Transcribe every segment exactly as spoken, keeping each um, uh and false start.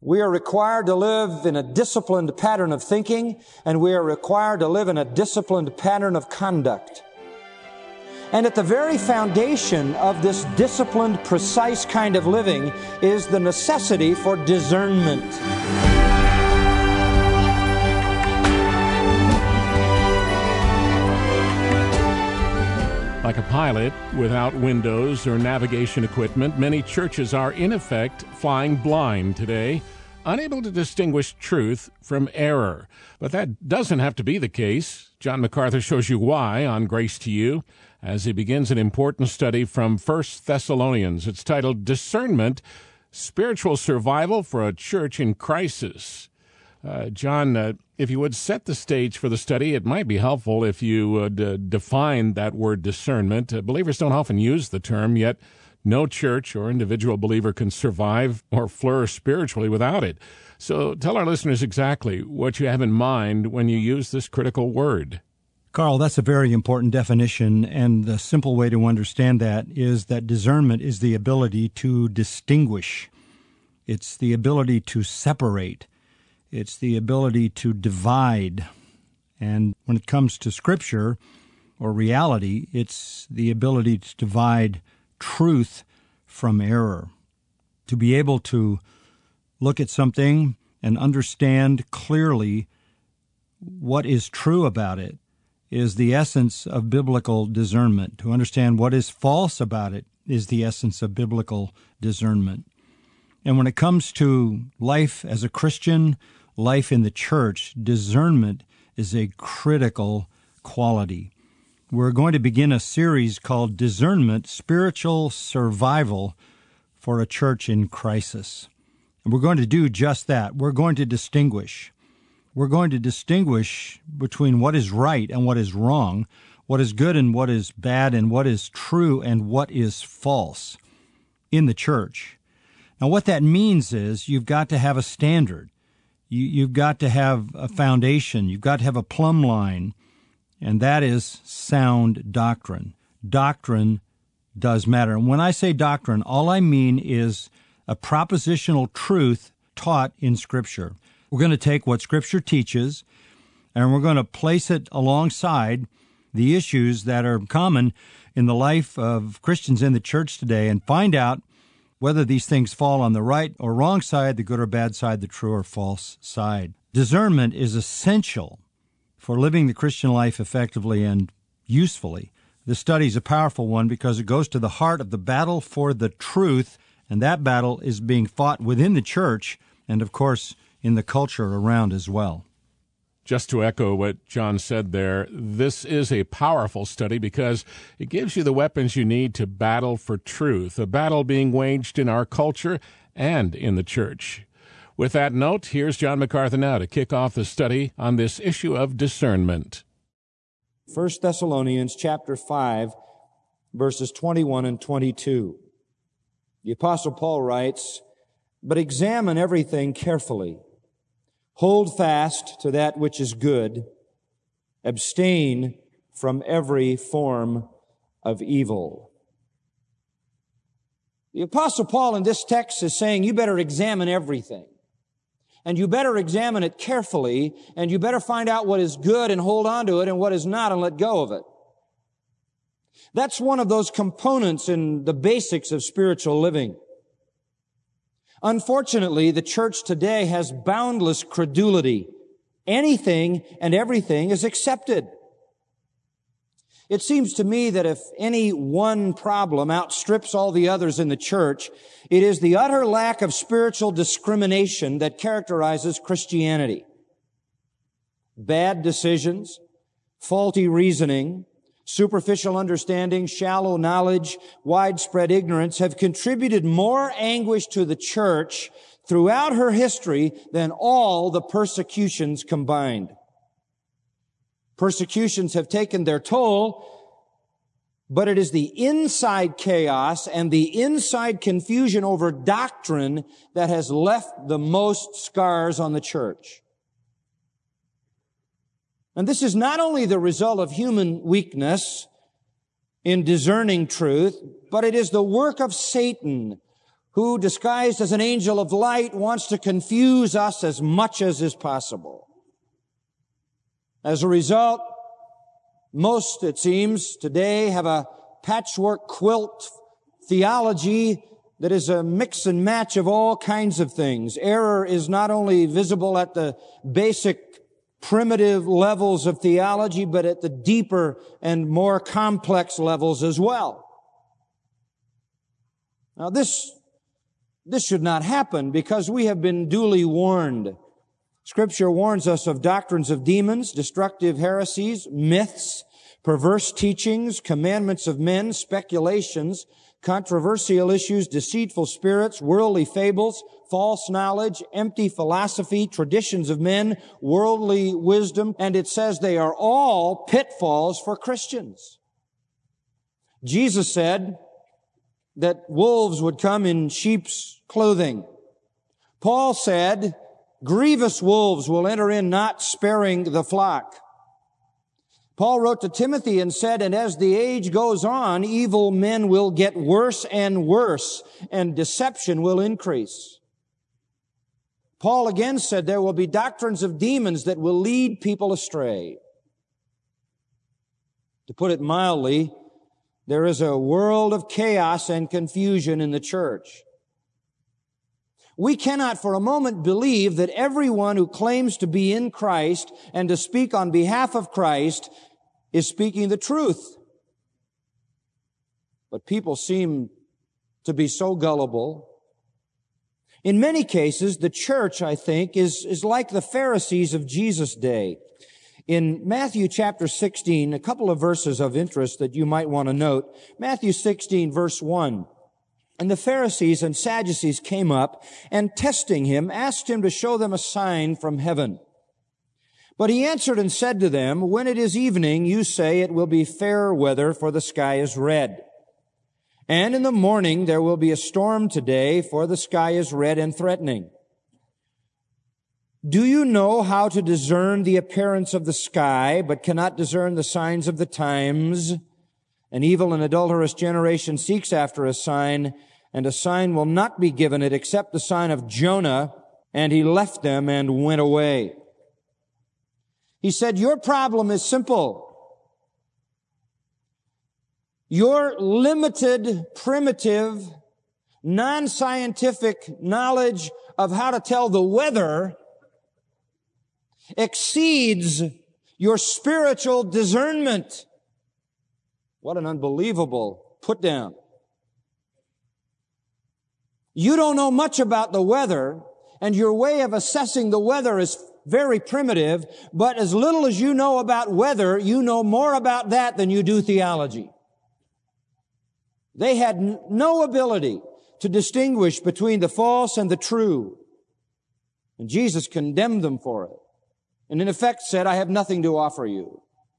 We are required to live in a disciplined pattern of thinking, and we are required to live in a disciplined pattern of conduct. And at the very foundation of this disciplined, precise kind of living is the necessity for discernment. Like a pilot without windows or navigation equipment, many churches are in effect flying blind today, unable to distinguish truth from error. But that doesn't have to be the case. John MacArthur shows you why on Grace to You as he begins an important study from First Thessalonians. It's titled Discernment, Spiritual Survival for a Church in Crisis. Uh, John, uh, if you would set the stage for the study, it might be helpful if you would uh, define that word discernment. Uh, believers don't often use the term, yet no church or individual believer can survive or flourish spiritually without it. So tell our listeners exactly what you have in mind when you use this critical word. Carl, that's a very important definition, and the simple way to understand that is that discernment is the ability to distinguish. It's the ability to separate. It's the ability to divide. And when it comes to Scripture or reality, it's the ability to divide truth from error. To be able to look at something and understand clearly what is true about it is the essence of biblical discernment. To understand what is false about it is the essence of biblical discernment. And when it comes to life as a Christian, life in the church, discernment is a critical quality. We're going to begin a series called Discernment, Spiritual Survival for a Church in Crisis. And we're going to do just that. We're going to distinguish. We're going to distinguish between what is right and what is wrong, what is good and what is bad, and what is true and what is false in the church. Now, what that means is you've got to have a standard. You, you've got to have a foundation. You've got to have a plumb line, and that is sound doctrine. Doctrine does matter. And when I say doctrine, all I mean is a propositional truth taught in Scripture. We're going to take what Scripture teaches, and we're going to place it alongside the issues that are common in the life of Christians in the church today and find out whether these things fall on the right or wrong side, the good or bad side, the true or false side. Discernment is essential for living the Christian life effectively and usefully. This study is a powerful one because it goes to the heart of the battle for the truth, and that battle is being fought within the church and, of course, in the culture around as well. Just to echo what John said there, this is a powerful study because it gives you the weapons you need to battle for truth, a battle being waged in our culture and in the church. With that note, here's John MacArthur now to kick off the study on this issue of discernment. First Thessalonians chapter five, verses twenty-one and twenty-two. The Apostle Paul writes, "But examine everything carefully. Hold fast to that which is good. Abstain from every form of evil." The Apostle Paul in this text is saying you better examine everything. And you better examine it carefully, and you better find out what is good and hold on to it, and what is not and let go of it. That's one of those components in the basics of spiritual living. Unfortunately, the church today has boundless credulity. Anything and everything is accepted. It seems to me that if any one problem outstrips all the others in the church, it is the utter lack of spiritual discrimination that characterizes Christianity. Bad decisions, faulty reasoning, superficial understanding, shallow knowledge, widespread ignorance have contributed more anguish to the church throughout her history than all the persecutions combined. Persecutions have taken their toll, but it is the inside chaos and the inside confusion over doctrine that has left the most scars on the church. And this is not only the result of human weakness in discerning truth, but it is the work of Satan, who, disguised as an angel of light, wants to confuse us as much as is possible. As a result, most, it seems, today have a patchwork quilt theology that is a mix and match of all kinds of things. Error is not only visible at the basic primitive levels of theology, but at the deeper and more complex levels as well. Now this, this should not happen because we have been duly warned. Scripture warns us of doctrines of demons, destructive heresies, myths, perverse teachings, commandments of men, speculations, controversial issues, deceitful spirits, worldly fables, false knowledge, empty philosophy, traditions of men, worldly wisdom, and it says they are all pitfalls for Christians. Jesus said that wolves would come in sheep's clothing. Paul said, grievous wolves will enter in, not sparing the flock. Paul wrote to Timothy and said, and as the age goes on, evil men will get worse and worse, and deception will increase. Paul again said there will be doctrines of demons that will lead people astray. To put it mildly, there is a world of chaos and confusion in the church. We cannot for a moment believe that everyone who claims to be in Christ and to speak on behalf of Christ is speaking the truth. But people seem to be so gullible. In many cases, the church, I think, is, is like the Pharisees of Jesus' day. In Matthew chapter sixteen, a couple of verses of interest that you might want to note. Matthew sixteen, verse one. And the Pharisees and Sadducees came up and, testing him, asked him to show them a sign from heaven. But he answered and said to them, when it is evening, you say it will be fair weather, for the sky is red. And in the morning there will be a storm today, for the sky is red and threatening. Do you know how to discern the appearance of the sky, but cannot discern the signs of the times? An evil and adulterous generation seeks after a sign, and a sign will not be given it except the sign of Jonah. And he left them and went away. He said, your problem is simple. Your limited, primitive, non-scientific knowledge of how to tell the weather exceeds your spiritual discernment. What an unbelievable put down. You don't know much about the weather, and your way of assessing the weather is very primitive, but as little as you know about weather, you know more about that than you do theology. They had n- no ability to distinguish between the false and the true. And Jesus condemned them for it. And in effect said, I have nothing to offer you.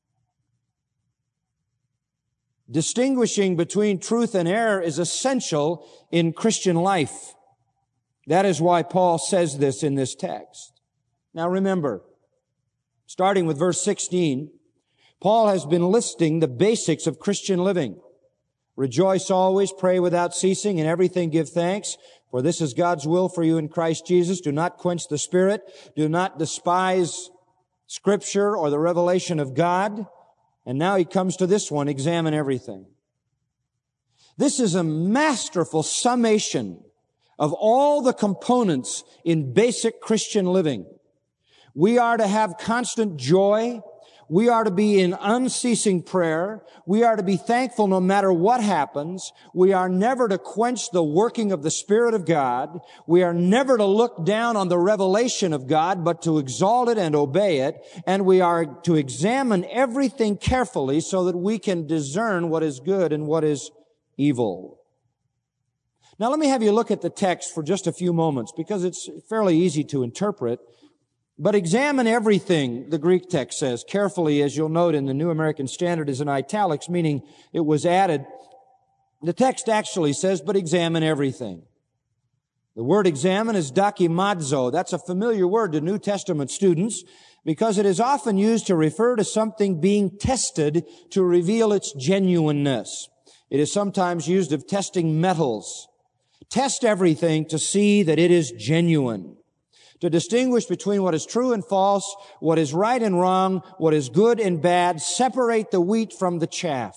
Distinguishing between truth and error is essential in Christian life. That is why Paul says this in this text. Now remember, starting with verse sixteen, Paul has been listing the basics of Christian living. Rejoice always, pray without ceasing, in everything give thanks, for this is God's will for you in Christ Jesus. Do not quench the Spirit. Do not despise Scripture or the revelation of God. And now he comes to this one, examine everything. This is a masterful summation of all the components in basic Christian living. We are to have constant joy. We are to be in unceasing prayer. We are to be thankful no matter what happens. We are never to quench the working of the Spirit of God. We are never to look down on the revelation of God, but to exalt it and obey it. And we are to examine everything carefully so that we can discern what is good and what is evil. Now let me have you look at the text for just a few moments because it's fairly easy to interpret. But examine everything, the Greek text says, carefully, as you'll note in the New American Standard is in italics, meaning it was added. The text actually says, but examine everything. The word examine is dokimazo. That's a familiar word to New Testament students because it is often used to refer to something being tested to reveal its genuineness. It is sometimes used of testing metals. Test everything to see that it is genuine. To distinguish between what is true and false, what is right and wrong, what is good and bad, separate the wheat from the chaff.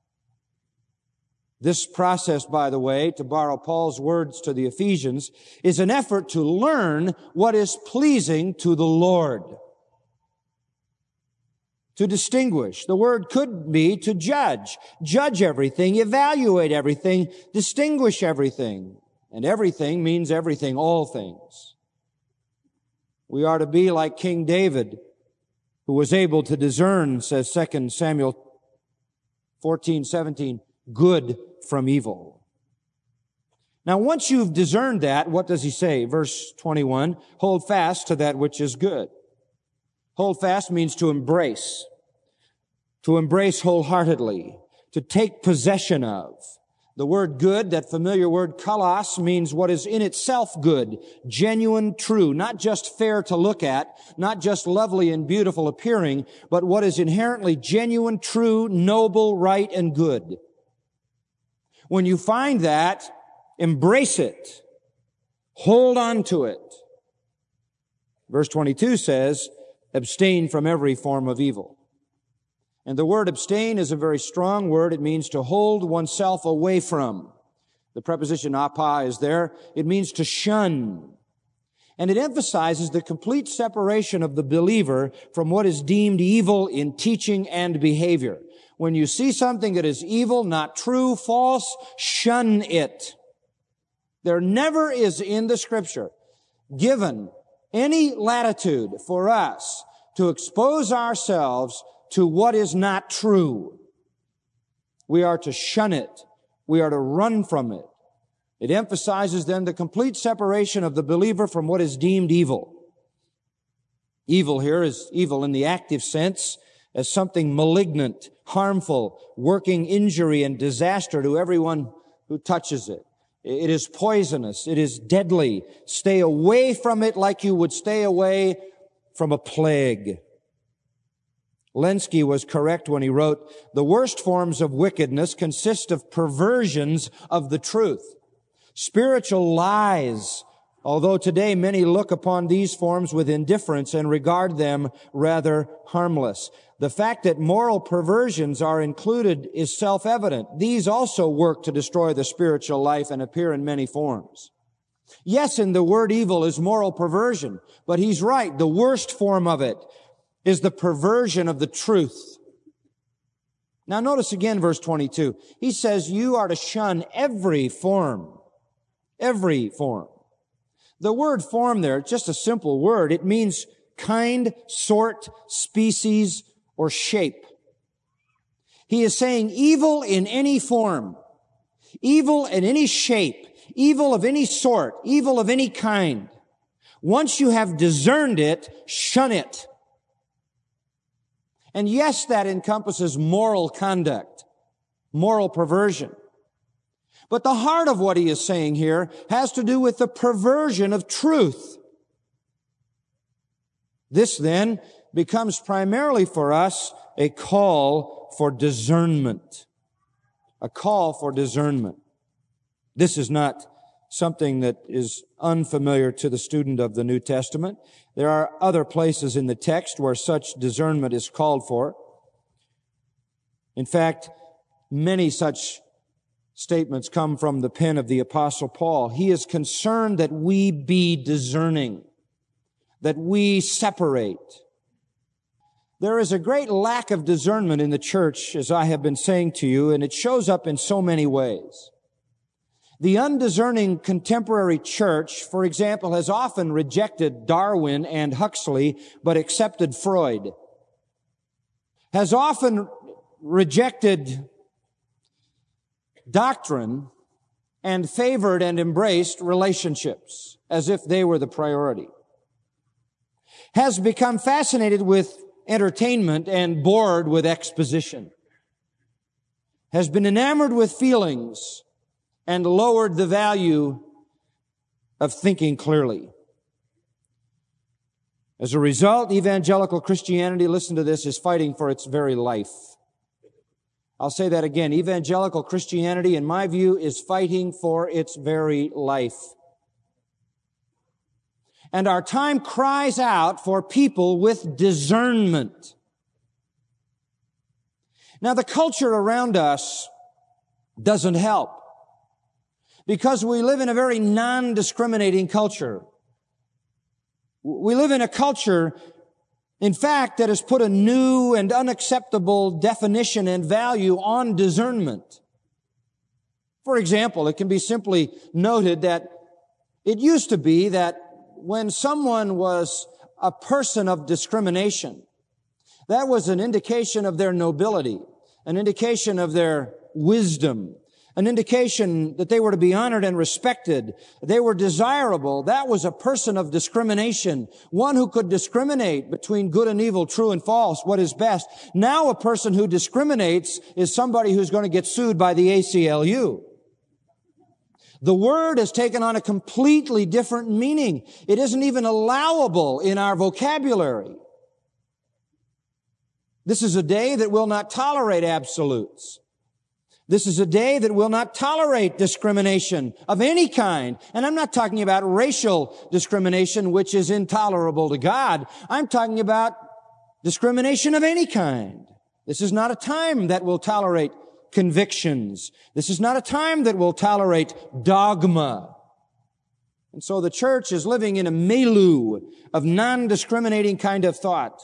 This process, by the way, to borrow Paul's words to the Ephesians, is an effort to learn what is pleasing to the Lord. To distinguish. The word could be to judge. Judge everything, evaluate everything, distinguish everything. And everything means everything, all things. We are to be like King David, who was able to discern, says Second Samuel fourteen seventeen, good from evil. Now, once you've discerned that, what does he say? Verse twenty-one, hold fast to that which is good. Hold fast means to embrace, to embrace wholeheartedly, to take possession of. The word good, that familiar word kalos, means what is in itself good, genuine, true, not just fair to look at, not just lovely and beautiful appearing, but what is inherently genuine, true, noble, right, and good. When you find that, embrace it. Hold on to it. Verse twenty-two says, abstain from every form of evil. And the word abstain is a very strong word. It means to hold oneself away from. The preposition apa is there. It means to shun. And it emphasizes the complete separation of the believer from what is deemed evil in teaching and behavior. When you see something that is evil, not true, false, shun it. There never is in the Scripture given any latitude for us to expose ourselves to what is not true. We are to shun it. We are to run from it. It emphasizes then the complete separation of the believer from what is deemed evil. Evil here is evil in the active sense as something malignant, harmful, working injury and disaster to everyone who touches it. It is poisonous. It is deadly. Stay away from it like you would stay away from a plague. Lenski was correct when he wrote, the worst forms of wickedness consist of perversions of the truth, spiritual lies, although today many look upon these forms with indifference and regard them rather harmless. The fact that moral perversions are included is self-evident. These also work to destroy the spiritual life and appear in many forms. Yes, in the word evil is moral perversion, but he's right. The worst form of it is the perversion of the truth. Now notice again verse twenty-two. He says you are to shun every form. Every form. The word form there, just a simple word. It means kind, sort, species, or shape. He is saying evil in any form, evil in any shape, evil of any sort, evil of any kind. Once you have discerned it, shun it. And yes, that encompasses moral conduct, moral perversion. But the heart of what he is saying here has to do with the perversion of truth. This then becomes primarily for us a call for discernment. A call for discernment. This is not something that is unfamiliar to the student of the New Testament. There are other places in the text where such discernment is called for. In fact, many such statements come from the pen of the Apostle Paul. He is concerned that we be discerning, that we separate. There is a great lack of discernment in the church, as I have been saying to you, and it shows up in so many ways. The undiscerning contemporary church, for example, has often rejected Darwin and Huxley, but accepted Freud. Has often rejected doctrine and favored and embraced relationships as if they were the priority. Has become fascinated with entertainment and bored with exposition. Has been enamored with feelings and lowered the value of thinking clearly. As a result, evangelical Christianity, listen to this, is fighting for its very life. I'll say that again. Evangelical Christianity, in my view, is fighting for its very life. And our time cries out for people with discernment. Now, the culture around us doesn't help, because we live in a very non-discriminating culture. We live in a culture, in fact, that has put a new and unacceptable definition and value on discernment. For example, it can be simply noted that it used to be that when someone was a person of discrimination, that was an indication of their nobility, an indication of their wisdom, an indication that they were to be honored and respected. They were desirable. That was a person of discrimination, one who could discriminate between good and evil, true and false, what is best. Now a person who discriminates is somebody who's going to get sued by the A C L U. The word has taken on a completely different meaning. It isn't even allowable in our vocabulary. This is a day that will not tolerate absolutes. This is a day that will not tolerate discrimination of any kind. And I'm not talking about racial discrimination, which is intolerable to God. I'm talking about discrimination of any kind. This is not a time that will tolerate convictions. This is not a time that will tolerate dogma. And so the church is living in a milieu of non-discriminating kind of thought.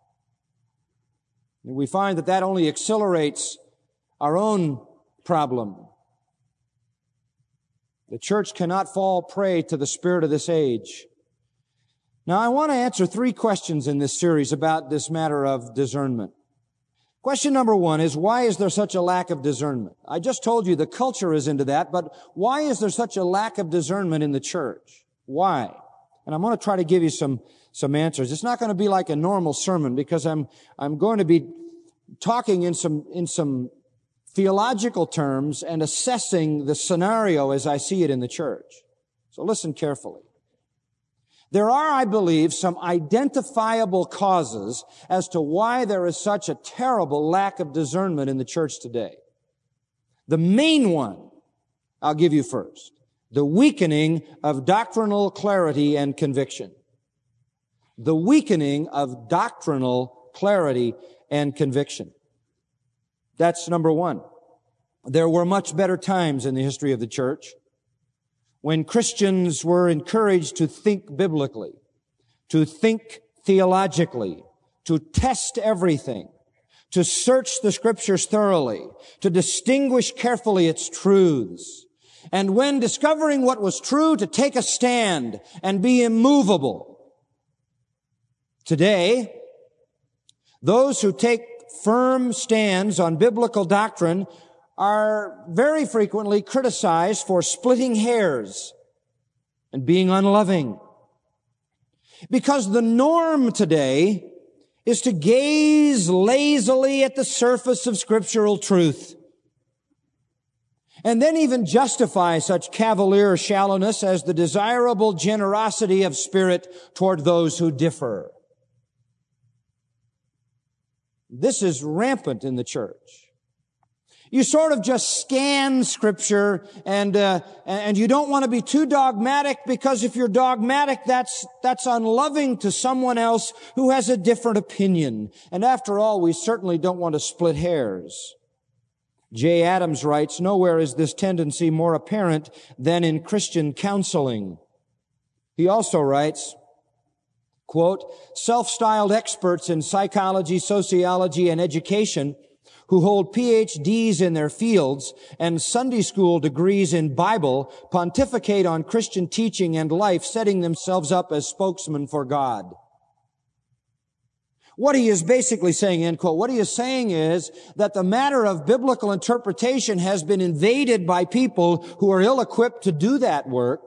And we find that that only accelerates our own problem. The church cannot fall prey to the spirit of this age. Now, I want to answer three questions in this series about this matter of discernment. Question number one is, why is there such a lack of discernment? I just told you the culture is into that, but why is there such a lack of discernment in the church? Why? And I'm going to try to give you some, some answers. It's not going to be like a normal sermon, because I'm, I'm going to be talking in some, in some theological terms and assessing the scenario as I see it in the church. So listen carefully. There are, I believe, some identifiable causes as to why there is such a terrible lack of discernment in the church today. The main one I'll give you first: the weakening of doctrinal clarity and conviction. The weakening of doctrinal clarity and conviction. That's number one. There were much better times in the history of the church when Christians were encouraged to think biblically, to think theologically, to test everything, to search the Scriptures thoroughly, to distinguish carefully its truths, and when discovering what was true, to take a stand and be immovable. Today, those who take firm stands on biblical doctrine are very frequently criticized for splitting hairs and being unloving. Because the norm today is to gaze lazily at the surface of scriptural truth, and then even justify such cavalier shallowness as the desirable generosity of spirit toward those who differ. This is rampant in the church. You sort of just scan Scripture, and uh, and you don't want to be too dogmatic, because if you're dogmatic, that's that's unloving to someone else who has a different opinion. And after all, we certainly don't want to split hairs. Jay Adams writes, "Nowhere is this tendency more apparent than in Christian counseling." He also writes, quote, "Self-styled experts in psychology, sociology, and education who hold P H Ds in their fields and Sunday school degrees in Bible pontificate on Christian teaching and life, setting themselves up as spokesmen for God." What he is basically saying, end quote, what he is saying is that the matter of biblical interpretation has been invaded by people who are ill-equipped to do that work.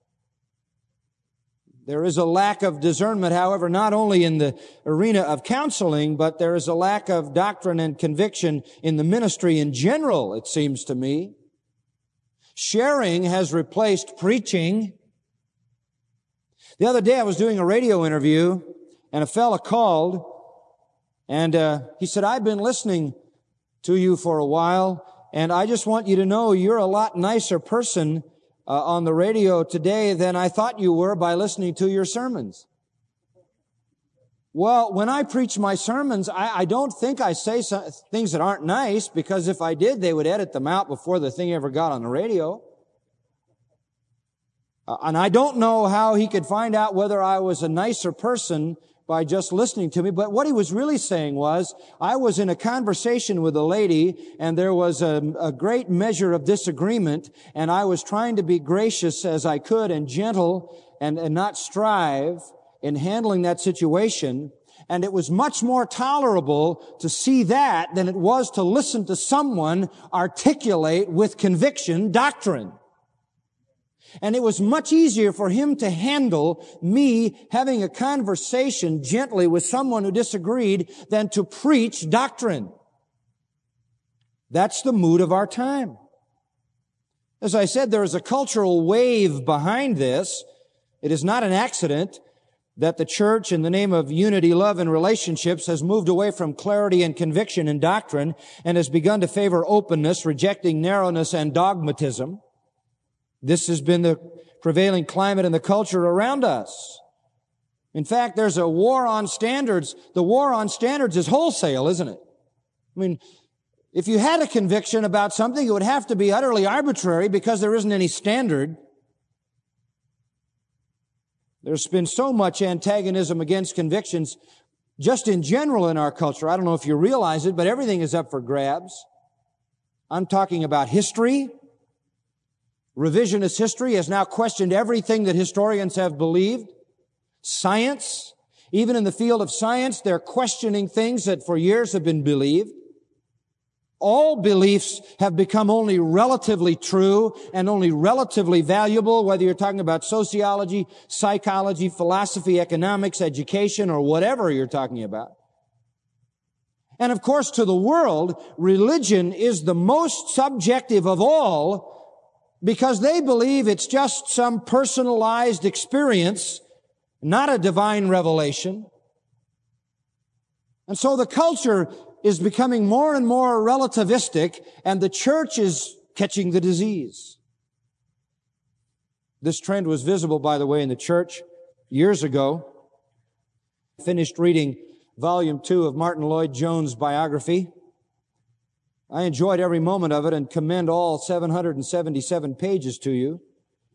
There is a lack of discernment, however, not only in the arena of counseling, but there is a lack of doctrine and conviction in the ministry in general, it seems to me. Sharing has replaced preaching. The other day I was doing a radio interview, and a fella called, and uh, he said, "I've been listening to you for a while, and I just want you to know you're a lot nicer person uh, on the radio today than I thought you were by listening to your sermons. Well, when I preach my sermons, I, I don't think I say some, things that aren't nice, because if I did, they would edit them out before the thing ever got on the radio. Uh, and I don't know how he could find out whether I was a nicer person by just listening to me. But what he was really saying was, I was in a conversation with a lady, and there was a, a great measure of disagreement, and I was trying to be gracious as I could and gentle and, and not strive in handling that situation. And it was much more tolerable to see that than it was to listen to someone articulate with conviction doctrine. And it was much easier for him to handle me having a conversation gently with someone who disagreed than to preach doctrine. That's the mood of our time. As I said, there is a cultural wave behind this. It is not an accident that the church, in the name of unity, love, and relationships, has moved away from clarity and conviction in doctrine and has begun to favor openness, rejecting narrowness and dogmatism. This has been the prevailing climate in the culture around us. In fact, there's a war on standards. The war on standards is wholesale, isn't it? I mean, if you had a conviction about something, it would have to be utterly arbitrary because there isn't any standard. There's been so much antagonism against convictions just in general in our culture. I don't know if you realize it, but everything is up for grabs. I'm talking about history. Revisionist history has now questioned everything that historians have believed. Science, even in the field of science, they're questioning things that for years have been believed. All beliefs have become only relatively true and only relatively valuable, whether you're talking about sociology, psychology, philosophy, economics, education, or whatever you're talking about. And of course, to the world, religion is the most subjective of all, because they believe it's just some personalized experience, not a divine revelation. And so the culture is becoming more and more relativistic, and the church is catching the disease. This trend was visible, by the way, in the church years ago. I finished reading volume two of Martin Lloyd-Jones' biography. I enjoyed every moment of it and commend all seven hundred seventy-seven pages to you.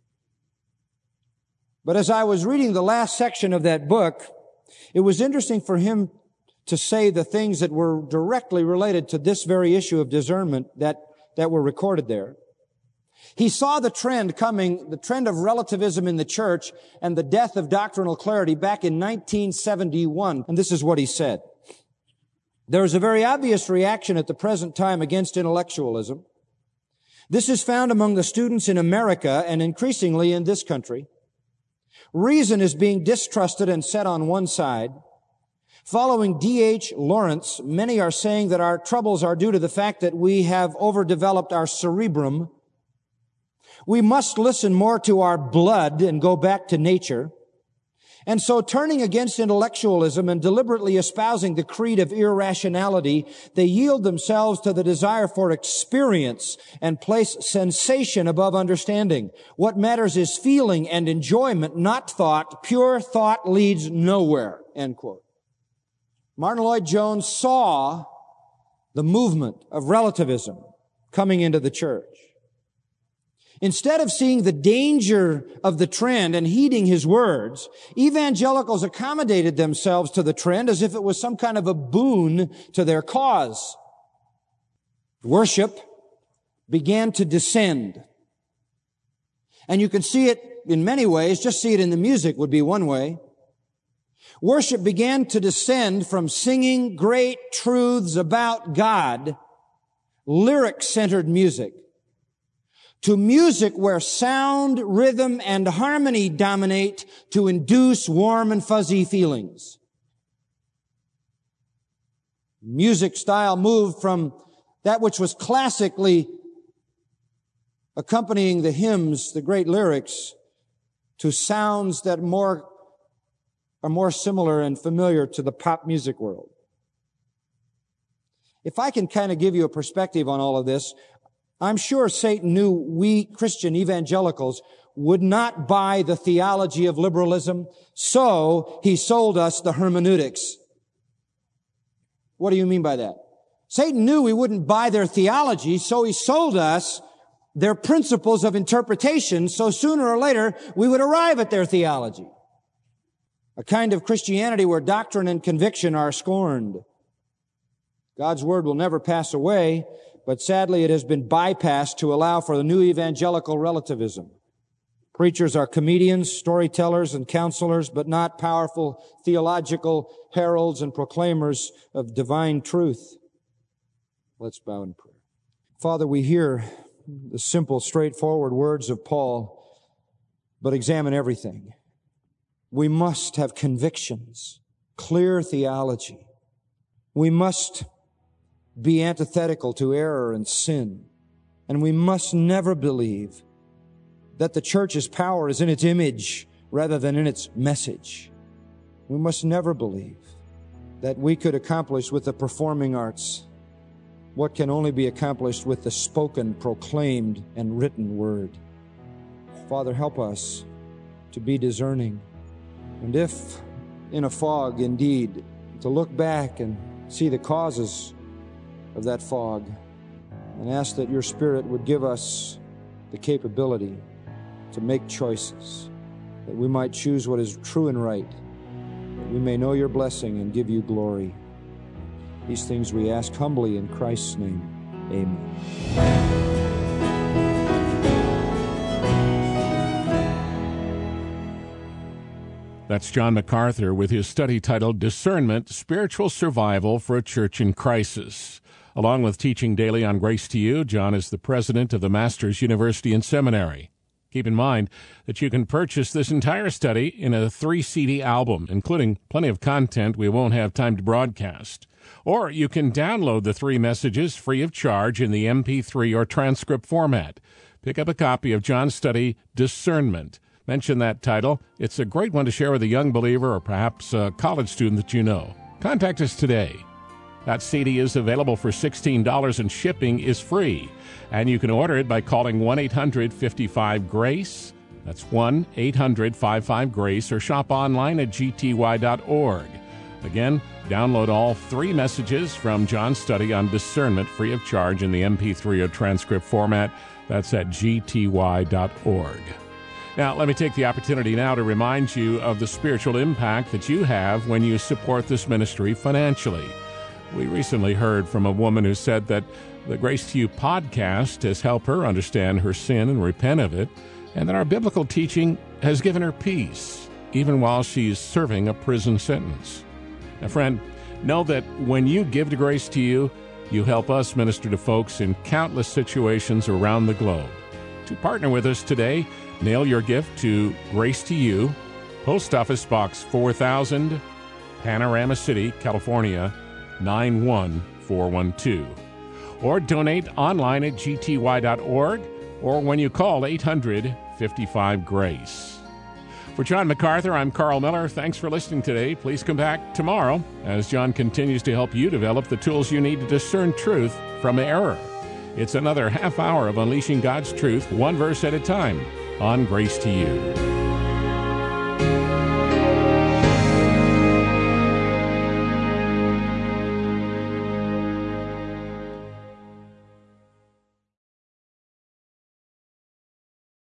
But as I was reading the last section of that book, it was interesting for him to say the things that were directly related to this very issue of discernment that, that were recorded there. He saw the trend coming, the trend of relativism in the church and the death of doctrinal clarity back in nineteen seventy-one. And this is what he said. There is a very obvious reaction at the present time against intellectualism. This is found among the students in America and increasingly in this country. Reason is being distrusted and set on one side. Following D H Lawrence, many are saying that our troubles are due to the fact that we have overdeveloped our cerebrum. We must listen more to our blood and go back to nature. And so turning against intellectualism and deliberately espousing the creed of irrationality, they yield themselves to the desire for experience and place sensation above understanding. What matters is feeling and enjoyment, not thought. Pure thought leads nowhere, end quote. Martin Lloyd-Jones saw the movement of relativism coming into the church. Instead of seeing the danger of the trend and heeding his words, evangelicals accommodated themselves to the trend as if it was some kind of a boon to their cause. Worship began to descend. And you can see it in many ways. Just see it in the music would be one way. Worship began to descend from singing great truths about God, lyric-centered music, to music where sound, rhythm, and harmony dominate to induce warm and fuzzy feelings. Music style moved from that which was classically accompanying the hymns, the great lyrics, to sounds that more are more similar and familiar to the pop music world. If I can kind of give you a perspective on all of this, I'm sure Satan knew we Christian evangelicals would not buy the theology of liberalism, so he sold us the hermeneutics. What do you mean by that? Satan knew we wouldn't buy their theology, so he sold us their principles of interpretation, so sooner or later we would arrive at their theology. A kind of Christianity where doctrine and conviction are scorned. God's Word will never pass away, but sadly it has been bypassed to allow for the new evangelical relativism. Preachers are comedians, storytellers, and counselors, but not powerful theological heralds and proclaimers of divine truth. Let's bow in prayer. Father, we hear the simple, straightforward words of Paul, but examine everything. We must have convictions, clear theology. We must be antithetical to error and sin, and we must never believe that the church's power is in its image rather than in its message. We must never believe that we could accomplish with the performing arts what can only be accomplished with the spoken, proclaimed, and written word. Father, help us to be discerning. And if in a fog, indeed, to look back and see the causes of that fog and ask that your Spirit would give us the capability to make choices, that we might choose what is true and right, that we may know your blessing and give you glory. These things we ask humbly in Christ's name. Amen. That's John MacArthur with his study titled Discernment, Spiritual Survival for a Church in Crisis. Along with teaching daily on Grace to You, John is the president of the Masters University and Seminary. Keep in mind that you can purchase this entire study in a three C D album, including plenty of content we won't have time to broadcast. Or you can download the three messages free of charge in the M P three or transcript format. Pick up a copy of John's study, Discernment. Mention that title. It's a great one to share with a young believer or perhaps a college student that you know. Contact us today. That C D is available for sixteen dollars and shipping is free. And you can order it by calling one eight hundred fifty-five GRACE. That's one eight hundred fifty-five GRACE or shop online at g t y dot org. Again, download all three messages from John's study on discernment free of charge in the M P three or transcript format. That's at g t y dot org. Now, let me take the opportunity now to remind you of the spiritual impact that you have when you support this ministry financially. We recently heard from a woman who said that the Grace to You podcast has helped her understand her sin and repent of it, and that our biblical teaching has given her peace, even while she's serving a prison sentence. Now, friend, know that when you give to Grace to You, you help us minister to folks in countless situations around the globe. To partner with us today, mail your gift to Grace to You, Post Office Box four thousand, Panorama City, California, nine one four one two. Or donate online at g t y dot org or when you call eight hundred fifty-five GRACE. For John MacArthur, I'm Carl Miller. Thanks for listening today. Please come back tomorrow as John continues to help you develop the tools you need to discern truth from error. It's another half hour of unleashing God's truth, one verse at a time, on Grace to You.